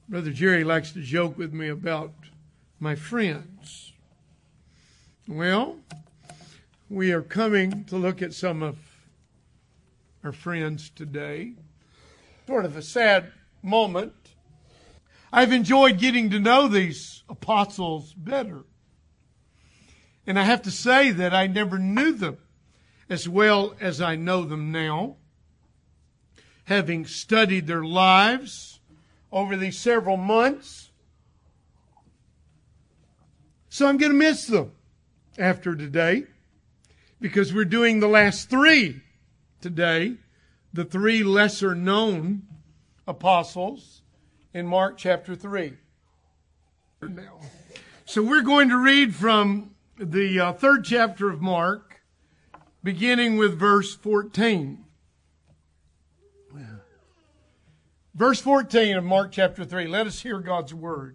Brother Jerry likes to joke with me about my friends. Well, we are coming to look at some of our friends today. Sort of a sad moment. I've enjoyed getting to know these apostles better. And I have to say that I never knew them as well as I know them now, having studied their lives over these several months. So I'm going to miss them after today, because we're doing the last three today, the three lesser known apostles in Mark chapter 3. So we're going to read from the third chapter of Mark, beginning with verse 14. Verse 14 of Mark chapter 3. Let us hear God's word.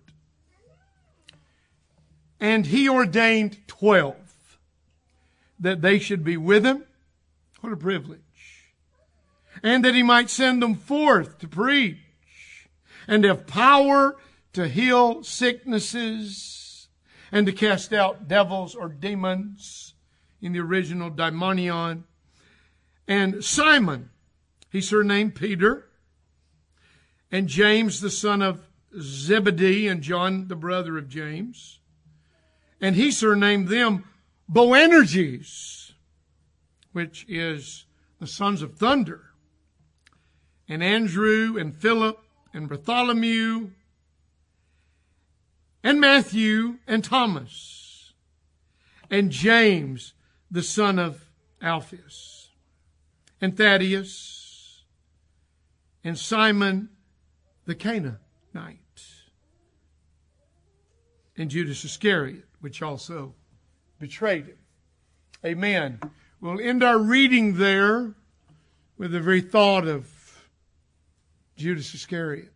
And he ordained 12, that they should be with him. What a privilege. And that he might send them forth to preach, and have power to heal sicknesses, and to cast out devils or demons, in the original daimonion. And Simon, he surnamed Peter, and James the son of Zebedee, and John the brother of James. And he surnamed them Boanerges, which is the sons of thunder. And Andrew and Philip and Bartholomew and Matthew and Thomas and James the son of Alphaeus and Thaddeus and Simon the Canaanite and Judas Iscariot, which also betrayed him. Amen. We'll end our reading there with the very thought of Judas Iscariot.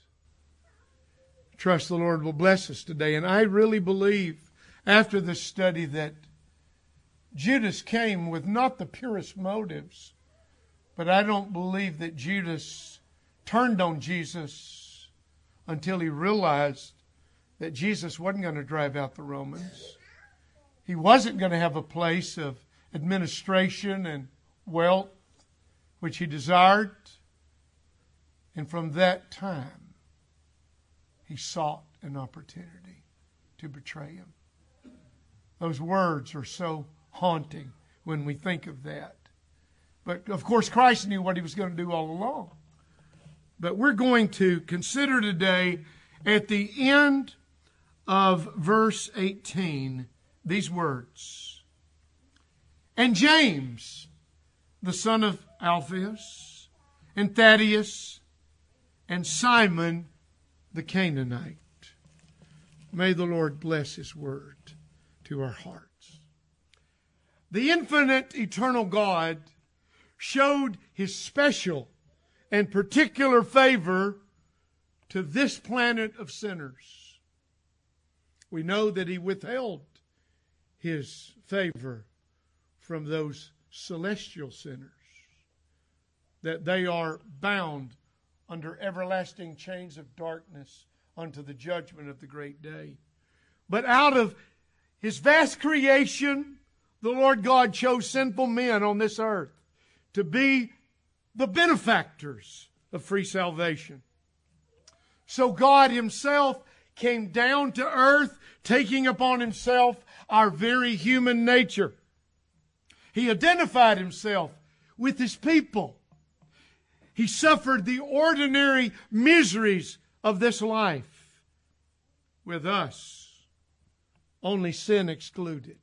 Trust the Lord will bless us today. And I really believe after this study that Judas came with not the purest motives, but I don't believe that Judas turned on Jesus until he realized that Jesus wasn't going to drive out the Romans. He wasn't going to have a place of administration and wealth, which he desired. And from that time, he sought an opportunity to betray him. Those words are so haunting when we think of that. But of course, Christ knew what he was going to do all along. But we're going to consider today, at the end of verse 18, these words. And James, the son of Alphaeus, and Thaddeus, and Simon the Canaanite. May the Lord bless his word to our hearts. The infinite, eternal God showed his special and particular favor to this planet of sinners. We know that he withheld his favor from those celestial sinners, that they are bound under everlasting chains of darkness unto the judgment of the great day. But out of his vast creation, the Lord God chose sinful men on this earth to be the benefactors of free salvation. So God himself came down to earth, taking upon himself our very human nature. He identified himself with his people. He suffered the ordinary miseries of this life with us, only sin excluded.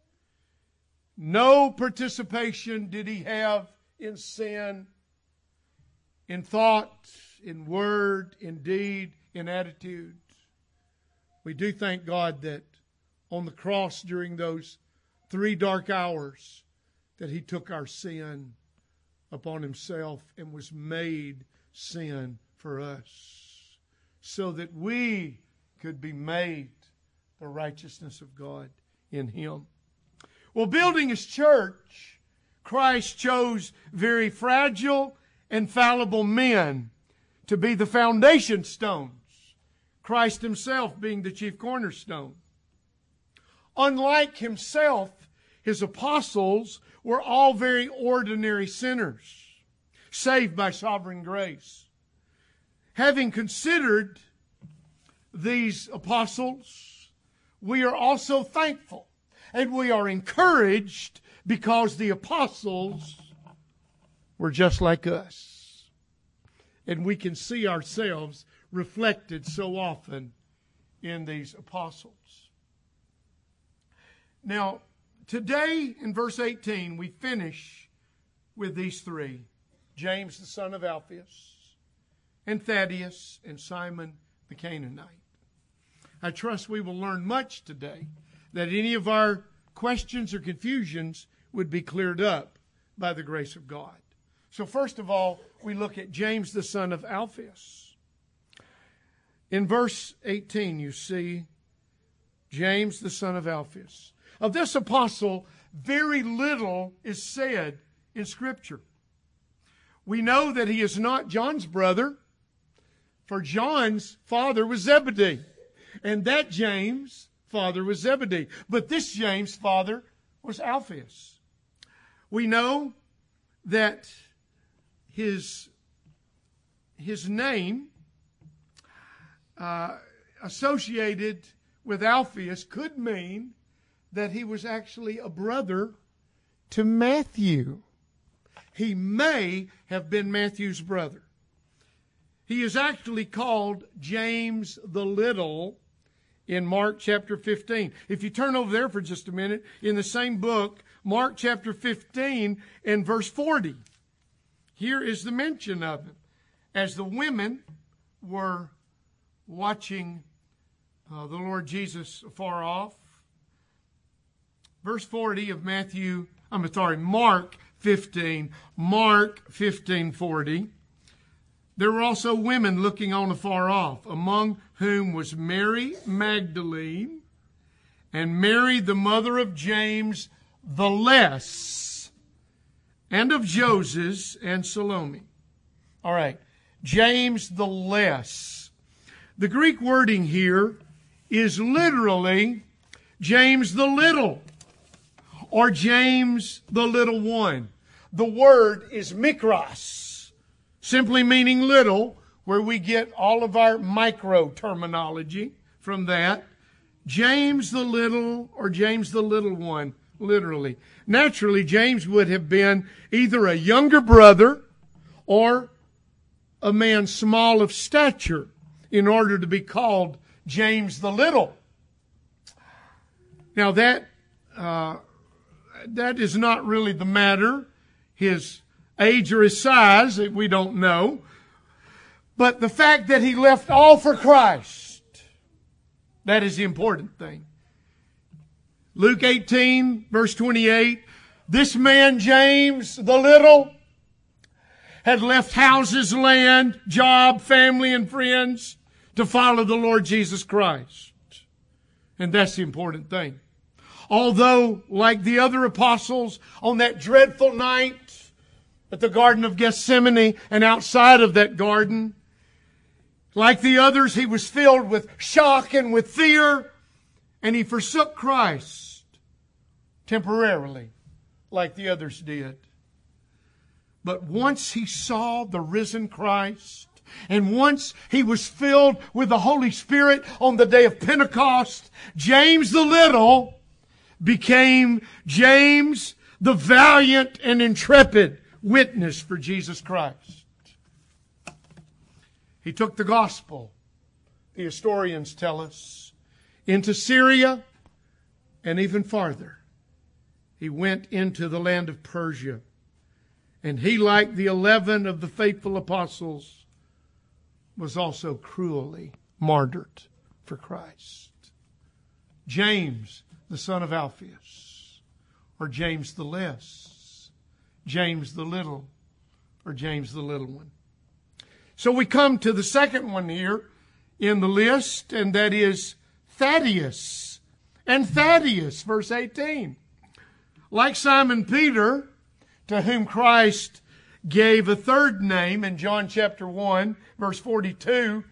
No participation did he have in sin, in thought, in word, in deed, in attitude. We do thank God that on the cross during those 3 dark hours that he took our sin upon himself and was made sin for us, so that we could be made the righteousness of God in him. Well, building his church, Christ chose very fragile and fallible men to be the foundation stones Christ himself being the chief cornerstone. Unlike himself, his apostles were all very ordinary sinners, saved by sovereign grace. Having considered these apostles, we are also thankful and we are encouraged because the apostles were just like us. And we can see ourselves reflected so often in these apostles. Now, today in verse 18, we finish with these three: James the son of Alphaeus, and Thaddeus, and Simon the Canaanite. I trust we will learn much today, that any of our questions or confusions would be cleared up by the grace of God. So first of all, we look at James the son of Alphaeus. In verse 18, you see James the son of Alphaeus. Of this apostle, very little is said in Scripture. We know that he is not John's brother, for John's father was Zebedee, and that James' father was Zebedee. But this James' father was Alphaeus. We know that his name associated with Alphaeus could mean that he was actually a brother to Matthew. He may have been Matthew's brother. He is actually called James the Little in Mark chapter 15. If you turn over there for just a minute, in the same book, Mark chapter 15 and verse 40, here is the mention of him. As the women were watching the Lord Jesus afar off, verse 40 of Mark 15:40. There were also women looking on afar off, among whom was Mary Magdalene, and Mary the mother of James the Less, and of Joses and Salome. All right, James the Less. The Greek wording here is literally James the Little, or James the Little One. The word is mikros, simply meaning little, where we get all of our micro terminology from that. James the Little, or James the Little One, literally. Naturally, James would have been either a younger brother or a man small of stature in order to be called James the Little. Now that is not really the matter. His age or his size, we don't know. But the fact that he left all for Christ, that is the important thing. Luke 18, verse 28, this man, James the Little, had left houses, land, job, family, and friends to follow the Lord Jesus Christ. And that's the important thing. Although, like the other apostles, on that dreadful night at the Garden of Gethsemane and outside of that garden, like the others, he was filled with shock and with fear, and he forsook Christ temporarily, like the others did. But once he saw the risen Christ, and once he was filled with the Holy Spirit on the day of Pentecost, James the Little became James the valiant and intrepid witness for Jesus Christ. He took the gospel, the historians tell us, into Syria and even farther. He went into the land of Persia. And he, like the 11 of the faithful apostles, was also cruelly martyred for Christ. James, the son of Alphaeus, or James the Less, James the Little, or James the Little One. So we come to the second one here in the list, and that is Thaddeus. And Thaddeus, verse 18. Like Simon Peter, to whom Christ gave a third name in John chapter 1, verse 42,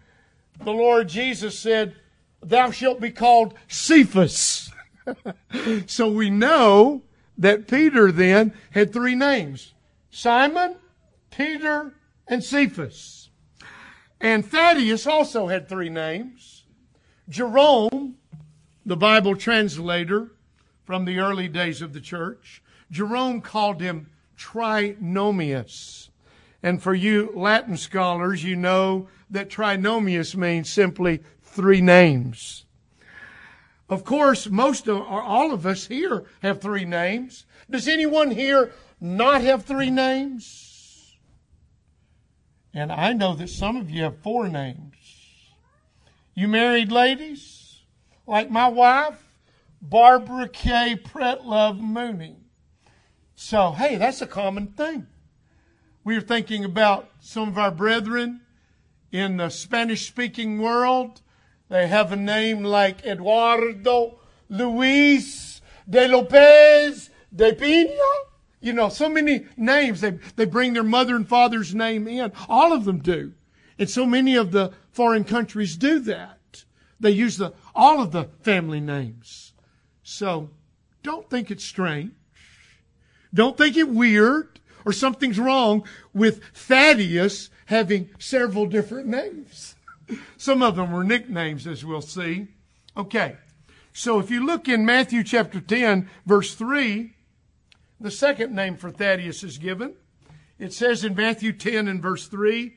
the Lord Jesus said, "Thou shalt be called Cephas." So we know that Peter then had three names: Simon, Peter, and Cephas. And Thaddeus also had three names. Jerome, the Bible translator from the early days of the church, Jerome called him Trinomius. And for you Latin scholars, you know that Trinomius means simply three names. Of course, most of, or all of us here have three names. Does anyone here not have three names? And I know that some of you have four names. You married ladies, like my wife, Barbara K. Pretlove Mooney. So, hey, that's a common thing. We were thinking about some of our brethren in the Spanish-speaking world. They have a name like Eduardo Luis de Lopez de Pina. You know, so many names. They bring their mother and father's name in. All of them do. And so many of the foreign countries do that. They use all of the family names. So don't think it's strange. Don't think it weird or something's wrong with Thaddeus having several different names. Some of them were nicknames, as we'll see. Okay, so if you look in Matthew chapter 10, verse 3, the second name for Thaddeus is given. It says in Matthew 10 and verse 3,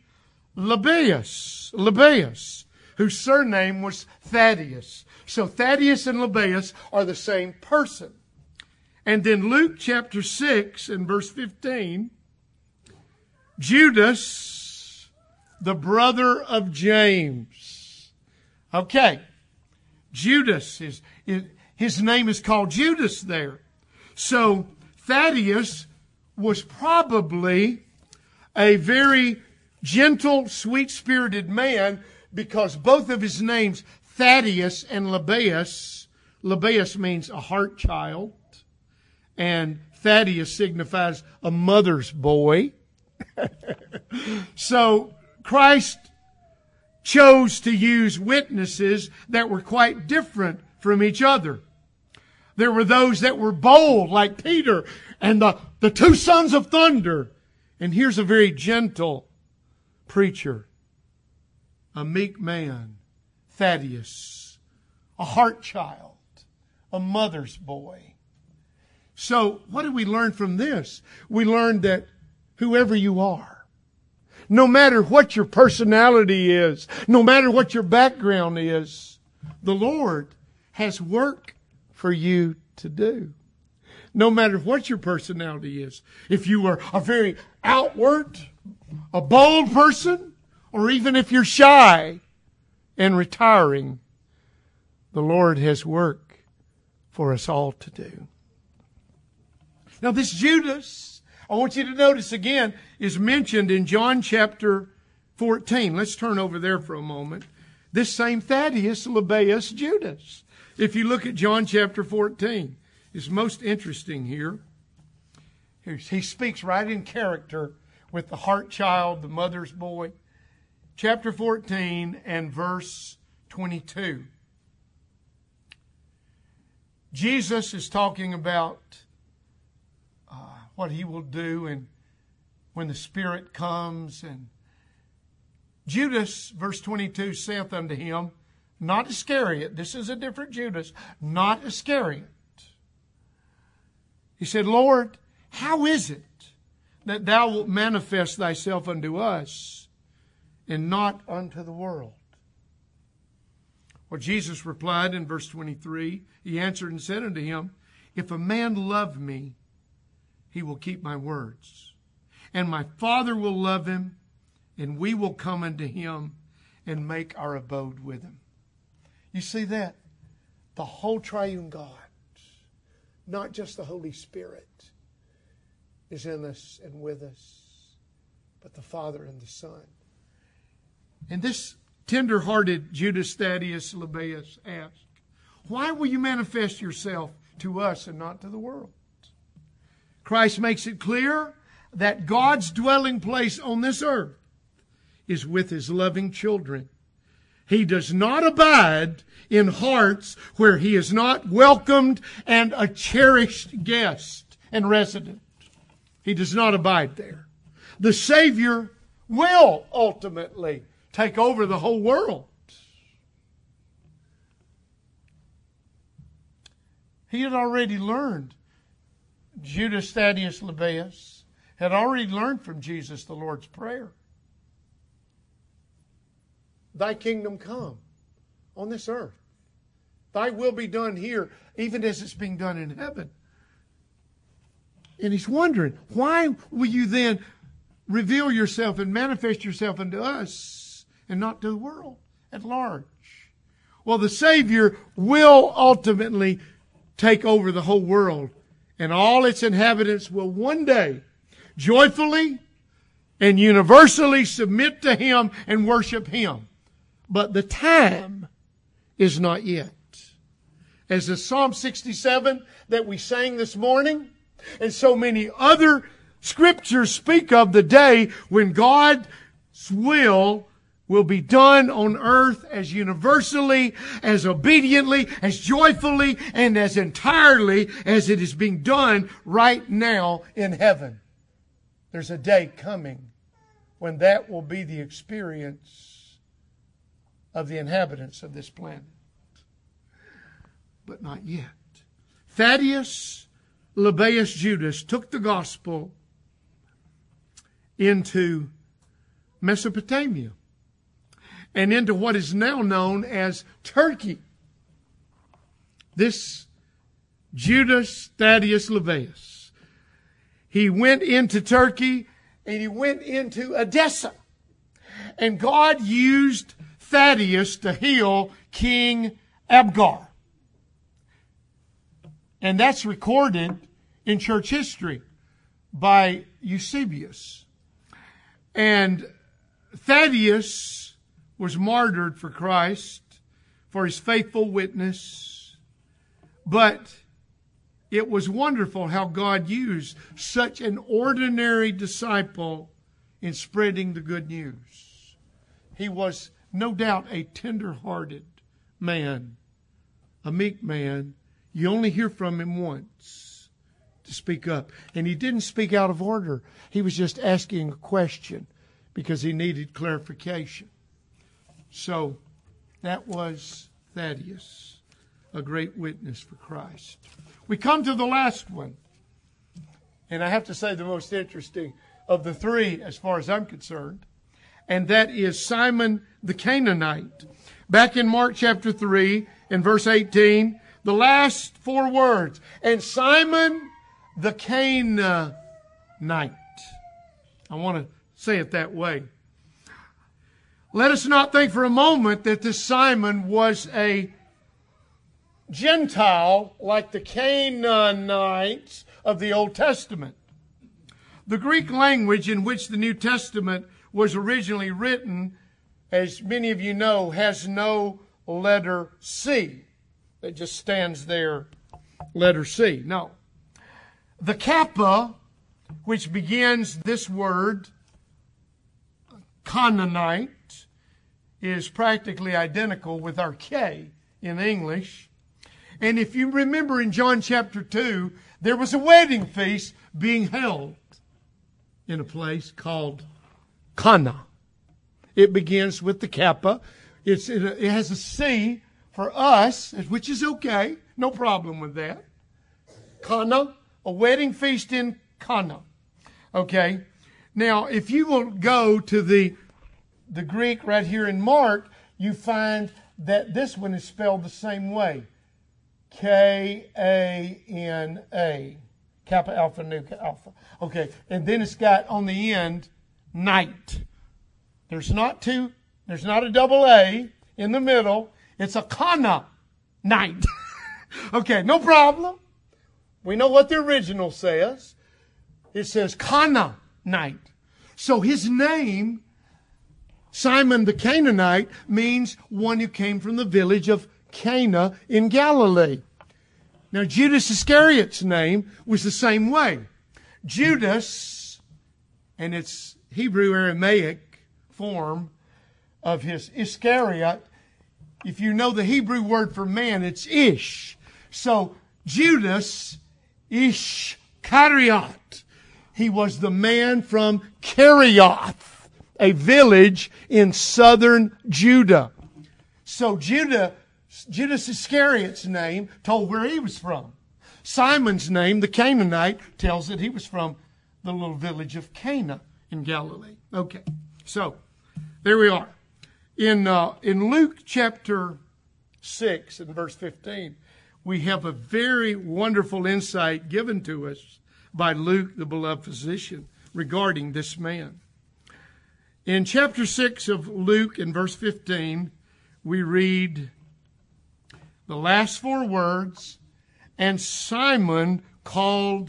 Lebbaeus, whose surname was Thaddeus. So Thaddeus and Lebbaeus are the same person. And then Luke chapter 6 and verse 15, Judas, the brother of James. Okay, Judas, his name is called Judas there. So Thaddeus was probably a very gentle, sweet-spirited man, because both of his names, Thaddeus and Lebbaeus means a heart child, and Thaddeus signifies a mother's boy. So Christ chose to use witnesses that were quite different from each other. There were those that were bold, like Peter and the two sons of thunder. And here's a very gentle preacher, a meek man, Thaddeus, a heart child, a mother's boy. So what do we learn from this? We learn that whoever you are, no matter what your personality is, no matter what your background is, the Lord has work for you to do. No matter what your personality is. If you are a very outward, a bold person, or even if you're shy and retiring, the Lord has work for us all to do. Now this Judas, I want you to notice again, is mentioned in John chapter 14. Let's turn over there for a moment. This same Thaddeus, Lebbaeus, Judas. If you look at John chapter 14, it's most interesting here. He speaks right in character with the heart child, the mother's boy. Chapter 14 and verse 22. Jesus is talking about what he will do and when the Spirit comes. And Judas, verse 22, saith unto him, not Iscariot, this is a different Judas, not Iscariot. He said, Lord, how is it that thou wilt manifest thyself unto us and not unto the world? Well, Jesus replied in verse 23, he answered and said unto him, if a man love me, he will keep my words. And my Father will love him, and we will come unto him and make our abode with him. You see that? The whole triune God, not just the Holy Spirit, is in us and with us, but the Father and the Son. And this tender-hearted Judas Thaddeus Lebbaeus asked, why will you manifest yourself to us and not to the world? Christ makes it clear that God's dwelling place on this earth is with his loving children. He does not abide in hearts where he is not welcomed and a cherished guest and resident. He does not abide there. The Savior will ultimately take over the whole world. He had already learned. Judas Thaddeus Lebbaeus had already learned from Jesus the Lord's Prayer. Thy kingdom come on this earth. Thy will be done here, even as it's being done in heaven. And he's wondering, why will you then reveal yourself and manifest yourself unto us and not to the world at large? Well, the Savior will ultimately take over the whole world, and all its inhabitants will one day joyfully and universally submit to Him and worship Him. But the time is not yet. As the Psalm 67 that we sang this morning, and so many other scriptures speak of the day when God's will be done on earth as universally, as obediently, as joyfully, and as entirely as it is being done right now in heaven. There's a day coming when that will be the experience of the inhabitants of this planet. But not yet. Thaddeus Lebbaeus Judas took the gospel into Mesopotamia and into what is now known as Turkey. This Judas Thaddeus Lebbaeus, he went into Turkey and he went into Edessa. And God used Thaddeus to heal King Abgar. And that's recorded in church history by Eusebius. And Thaddeus was martyred for Christ, for his faithful witness. But it was wonderful how God used such an ordinary disciple in spreading the good news. He was no doubt a tender-hearted man, a meek man. You only hear from him once to speak up. And he didn't speak out of order. He was just asking a question because he needed clarification. So that was Thaddeus, a great witness for Christ. We come to the last one. And I have to say the most interesting of the three as far as I'm concerned. And that is Simon the Canaanite. Back in Mark chapter 3 and verse 18, the last four words. And Simon the Canaanite. I want to say it that way. Let us not think for a moment that this Simon was a Gentile like the Canaanites of the Old Testament. The Greek language in which the New Testament was originally written, as many of you know, has no letter C. It just stands there, letter C. No. The kappa, which begins this word, Canaanite, is practically identical with our K in English. And if you remember in John chapter 2, there was a wedding feast being held in a place called Cana. It begins with the kappa. It has a C for us, which is okay. No problem with that. Cana, a wedding feast in Cana. Okay. Now, if you will go to the Greek right here in Mark, you find that this one is spelled the same way. K-A-N-A. Kappa, Alpha, Nu, Alpha. Okay. And then it's got on the end, night. There's not a double A in the middle. It's a Cana night. Okay, no problem. We know what the original says. It says Cana night. So his name, Simon the Canaanite, means one who came from the village of Cana in Galilee. Now, Judas Iscariot's name was the same way. Judas, and its Hebrew Aramaic form of his Iscariot, If you know the Hebrew word for man, it's Ish. So Judas Ishkariot, he was the man from Kerioth, a village in southern Judah. So Judas Iscariot's name told where he was from. Simon's name, the Canaanite, tells that he was from the little village of Cana in Galilee. Okay, so there we are. In Luke chapter 6 and verse 15, we have a very wonderful insight given to us by Luke, the beloved physician, regarding this man. In chapter 6 of Luke, in verse 15, we read the last four words, and Simon called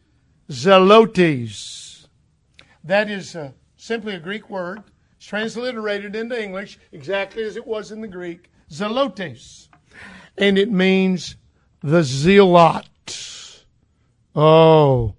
Zelotes. That is simply a Greek word. It's transliterated into English exactly as it was in the Greek, Zelotes. And it means the zealot. The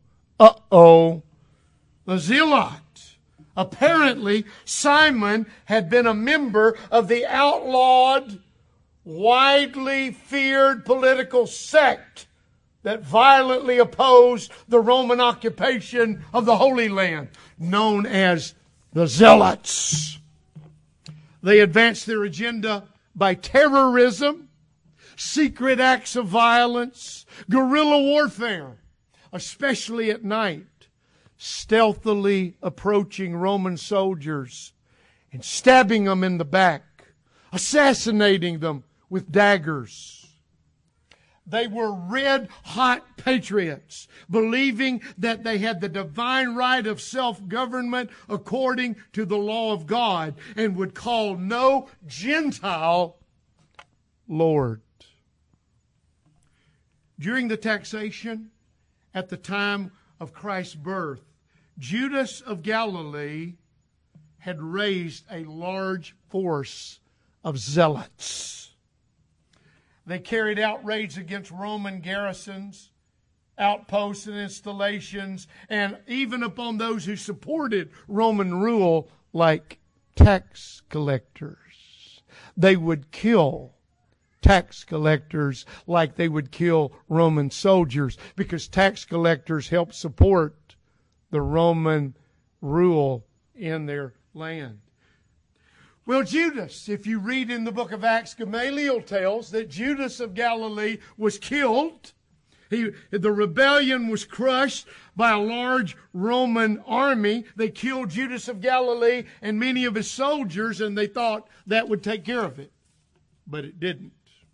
zealot. Apparently, Simon had been a member of the outlawed, widely feared political sect that violently opposed the Roman occupation of the Holy Land, known as the Zealots. They advanced their agenda by terrorism, secret acts of violence, guerrilla warfare, especially at night, stealthily approaching Roman soldiers and stabbing them in the back, assassinating them with daggers. They were red-hot patriots, believing that they had the divine right of self-government according to the law of God and would call no Gentile Lord. During the taxation at the time of Christ's birth, Judas of Galilee had raised a large force of zealots. They carried out raids against Roman garrisons, outposts and installations, and even upon those who supported Roman rule, like tax collectors. They would kill tax collectors like they would kill Roman soldiers, because tax collectors helped support the Roman rule in their land. Well, Judas, if you read in the book of Acts, Gamaliel tells that Judas of Galilee was killed. The rebellion was crushed by a large Roman army. They killed Judas of Galilee and many of his soldiers, and they thought that would take care of it. But it didn't.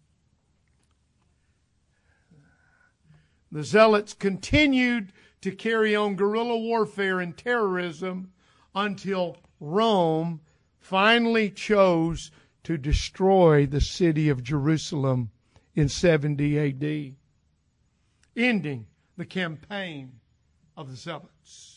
The Zealots continued to carry on guerrilla warfare and terrorism until Rome finally chose to destroy the city of Jerusalem in 70 A.D., ending the campaign of the Zealots.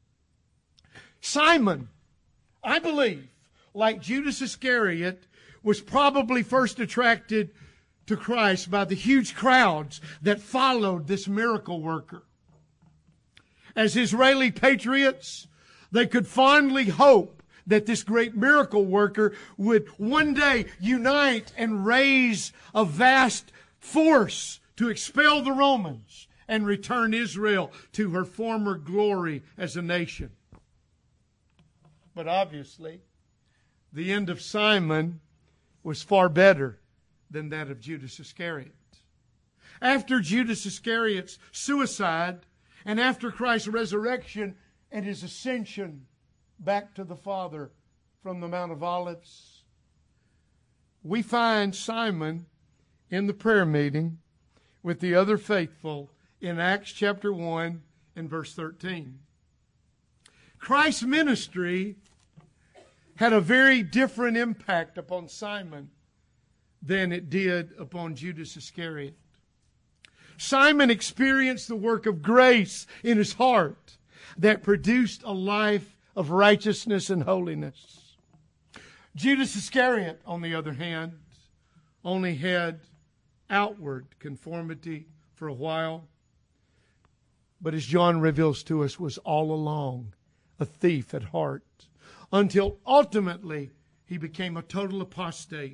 Simon, I believe, like Judas Iscariot, was probably first attracted to Christ by the huge crowds that followed this miracle worker. As Israeli patriots, they could fondly hope that this great miracle worker would one day unite and raise a vast force to expel the Romans and return Israel to her former glory as a nation. But obviously, the end of Simon was far better than that of Judas Iscariot. After Judas Iscariot's suicide and after Christ's resurrection and his ascension back to the Father from the Mount of Olives, we find Simon in the prayer meeting with the other faithful in Acts chapter 1 and verse 13. Christ's ministry had a very different impact upon Simon than it did upon Judas Iscariot. Simon experienced the work of grace in his heart that produced a life of righteousness and holiness. Judas Iscariot, on the other hand, only had outward conformity for a while, but as John reveals to us, was all along a thief at heart, until ultimately he became a total apostate,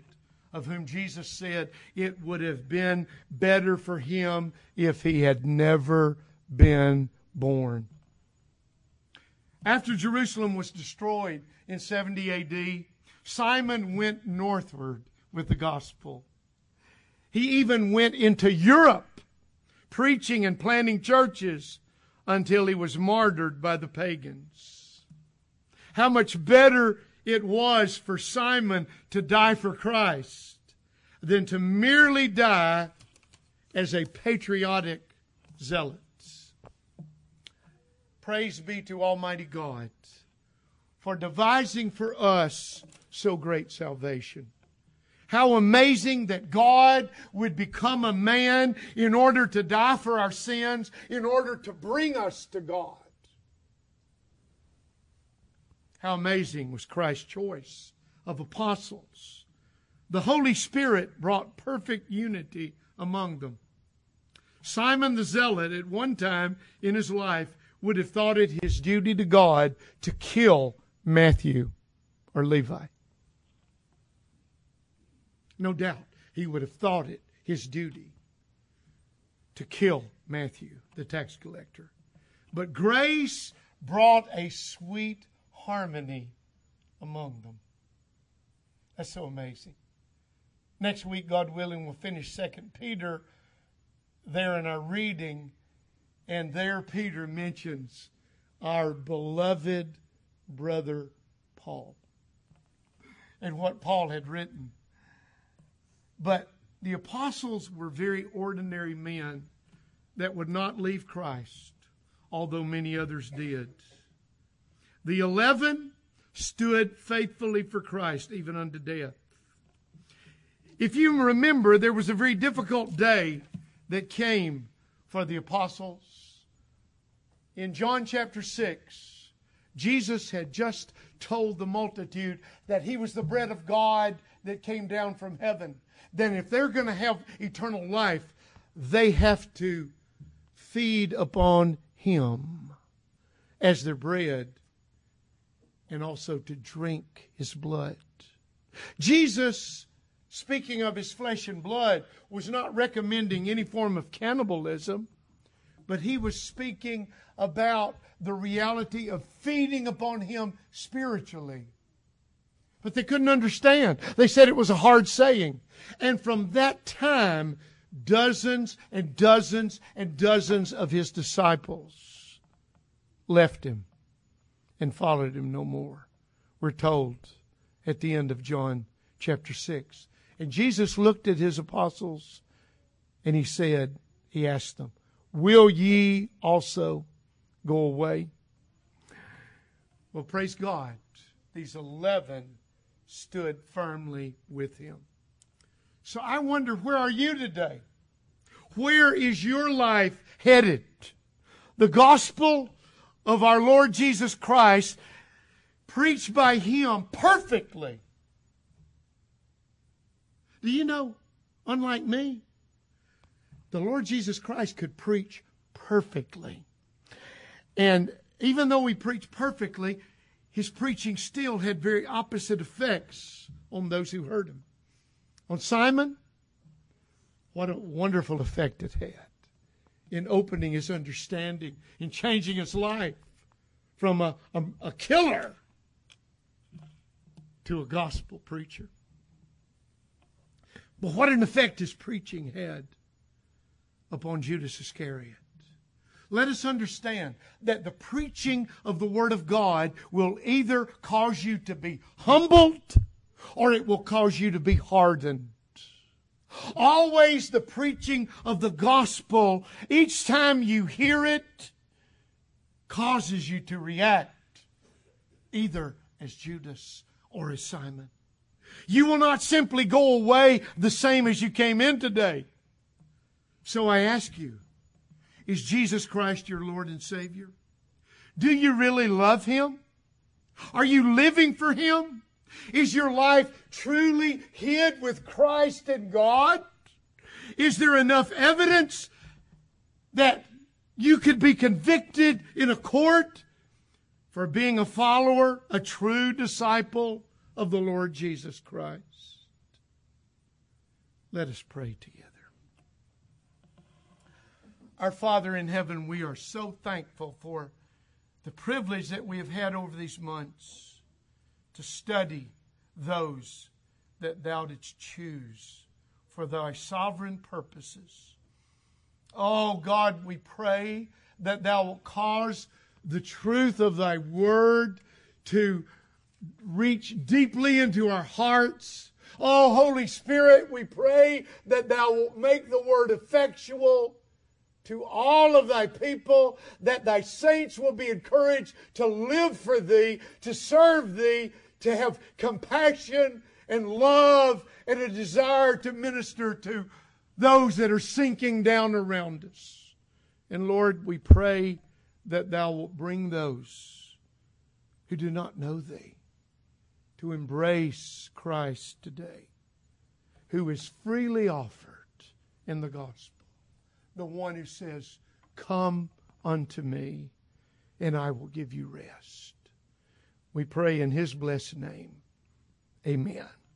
of whom Jesus said it would have been better for him if he had never been born. After Jerusalem was destroyed in 70 AD, Simon went northward with the gospel. He even went into Europe, preaching and planting churches until he was martyred by the pagans. How much better it was for Simon to die for Christ than to merely die as a patriotic zealot. Praise be to Almighty God for devising for us so great salvation. How amazing that God would become a man in order to die for our sins, in order to bring us to God. How amazing was Christ's choice of apostles. The Holy Spirit brought perfect unity among them. Simon the Zealot, at one time in his life, would have thought it his duty to God to kill Matthew or Levi. No doubt he would have thought it his duty to kill Matthew, the tax collector. But grace brought a sweet harmony among them. That's so amazing. Next week, God willing, we'll finish 2 Peter there in our reading. And there Peter mentions our beloved brother Paul and what Paul had written. But the apostles were very ordinary men that would not leave Christ, although many others did. The 11 stood faithfully for Christ, even unto death. If you remember, there was a very difficult day that came for the apostles. In John chapter 6, Jesus had just told the multitude that he was the bread of God that came down from heaven. Then if they're going to have eternal life, they have to feed upon him as their bread and also to drink his blood. Jesus, speaking of his flesh and blood, was not recommending any form of cannibalism, but he was speaking about the reality of feeding upon him spiritually. But they couldn't understand. They said it was a hard saying. And from that time, dozens and dozens and dozens of his disciples left him and followed him no more. We're told at the end of John chapter 6. And Jesus looked at his apostles and he asked them, will ye also go away? Well, praise God. These 11 stood firmly with him. So I wonder, where are you today? Where is your life headed? The gospel of our Lord Jesus Christ, preached by him perfectly. Do you know, unlike me, the Lord Jesus Christ could preach perfectly. And even though he preached perfectly, his preaching still had very opposite effects on those who heard him. On Simon, what a wonderful effect it had in opening his understanding, in changing his life from a killer to a gospel preacher. But what an effect his preaching had upon Judas Iscariot. Let us understand that the preaching of the Word of God will either cause you to be humbled or it will cause you to be hardened. Always the preaching of the gospel, each time you hear it, causes you to react either as Judas or as Simon. You will not simply go away the same as you came in today. So I ask you, is Jesus Christ your Lord and Savior? Do you really love him? Are you living for him? Is your life truly hid with Christ and God? Is there enough evidence that you could be convicted in a court for being a follower, a true disciple of the Lord Jesus Christ? Let us pray together. Our Father in heaven, we are so thankful for the privilege that we have had over these months to study those that Thou didst choose for Thy sovereign purposes. Oh God, we pray that Thou will cause the truth of Thy Word to reach deeply into our hearts. Oh, Holy Spirit, we pray that Thou wilt make the Word effectual to all of Thy people, that Thy saints will be encouraged to live for Thee, to serve Thee, to have compassion and love and a desire to minister to those that are sinking down around us. And Lord, we pray that Thou wilt bring those who do not know Thee to embrace Christ today, who is freely offered in the gospel. The one who says, "Come unto me, and I will give you rest." We pray in His blessed name. Amen.